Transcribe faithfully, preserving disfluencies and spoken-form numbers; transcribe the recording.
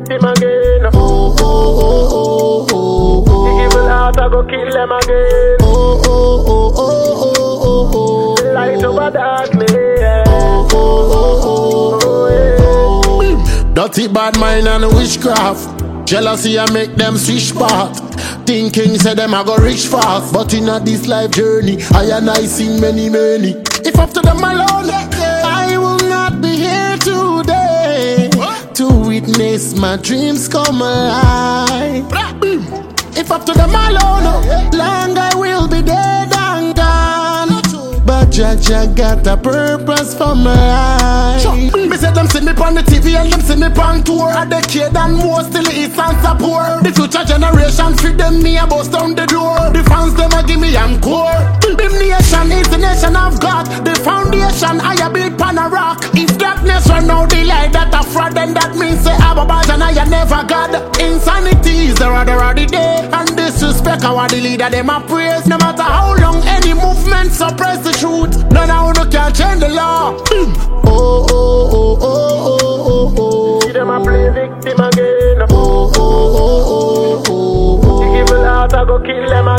victim again. Oh, oh, oh, oh, oh, oh. The evil heart I go kill them again. Oh, oh, oh, oh, oh, oh, oh. Light over darkness. Oh, oh, oh, oh, Oh, yeah. dirty bad mind and witchcraft. Jealousy I make them switch path. Thinking say them I go rich fast. But in a this life journey I and I seen many many. If up to them alone I will not be here today to witness my dreams come alive. If up to them alone long I will be dead and gone. But Jaja got a purpose for my life. Me say them see me on the T V and them see me on tour. A decade and more still it's answer poor. The future generation feed them me a bust down the door. The fans them a give me encore. Bim nation is the nation of God. The foundation I a build pan a rock. If darkness run out the light that a fraud, then that means say Ababaj and I a never God. Insanity is the rather of the day. And disrespect our the leader them a praise. No matter how long any movement suppress the truth, none of you can change the law. Oh, oh, oh, oh, oh, oh, oh. See them a play victim again. Oh, oh, oh, oh, oh, oh. The evil heart I go kill them again.